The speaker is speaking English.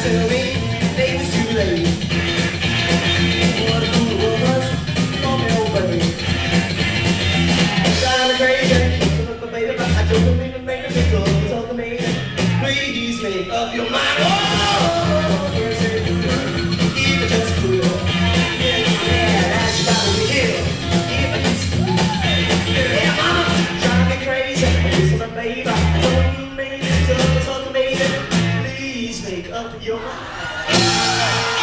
tell me it was too late. What a fool it was, call me old baby. Drive me crazy, but baby, I don't mean to make a big talk to me. Please make up your mind. Oh, yes, even just cool. Yeah, that's about to be here. Even just cool. Yeah, mama, drive me crazy. Listen, baby, I don't mean to talk to me. Please make up your mind.